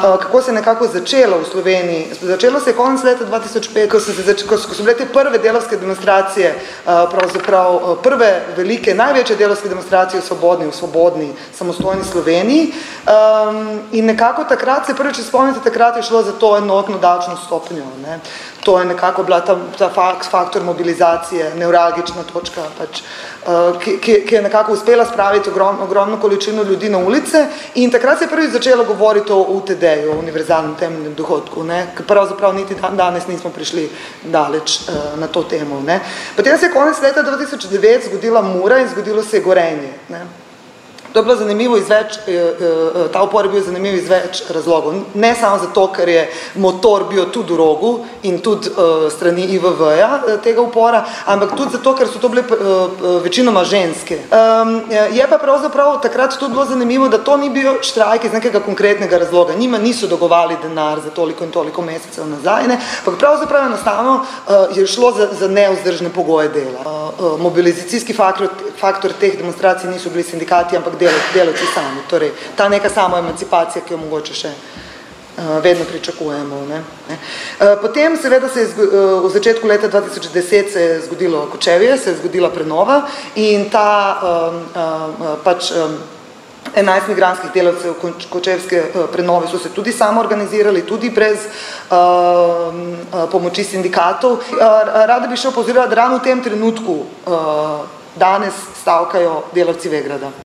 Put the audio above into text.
kako se je nekako začelo v Sloveniji. Začelo se je konec leta 2005, ko so bile te prve delavske demonstracije, pravzaprav prve velike, največje delavske demonstracije v svobodni, samostojni Sloveniji. In nekako takrat, se prvič spomnite, takrat je šlo za to enotno davčno stopnjo. To je nekako bila ta faktor mobilizacije, nevralgična točka, ki je nekako uspela spraviti ogromno količino ljudi na ulice in takrat se je prvič začelo govoriti o UTD-ju, o univerzalnem temeljnem dohodku, ker pravzaprav niti danes nismo prišli daleč na to temo. Potem se je konec leta 2009 zgodila Mura in zgodilo se je Gorenje. To je bilo zanimivo ta upor je bil zanimiv iz več razlogov. Ne samo zato, ker je motor bil tudi v rogu in tudi strani IVV-ja tega upora, ampak tudi zato, ker so to bile večinoma ženske. Je pa pravzaprav takrat tudi bilo zanimivo, da to ni bil štrajk iz nekega konkretnega razloga. Njima niso dogovarjali denar za toliko in toliko mesecev nazaj, ampak pravzaprav enostavno je šlo za nevzdržne pogoje dela. Mobilizacijski faktor teh demonstracij niso bili sindikati, ampak delavci sami. Torej, ta neka samoemancipacija, ki jo mogoče še vedno pričakujemo. Potem seveda se je v začetku leta 2010 se je zgodilo Kočevje, se je zgodila prenova in ta 11 migrantskih delavcev kočevske prenove so se tudi samo organizirali, tudi brez pomoči sindikatov. Rada bi še opozorila, da ravno v tem trenutku danes stavkajo delavci Vegrada.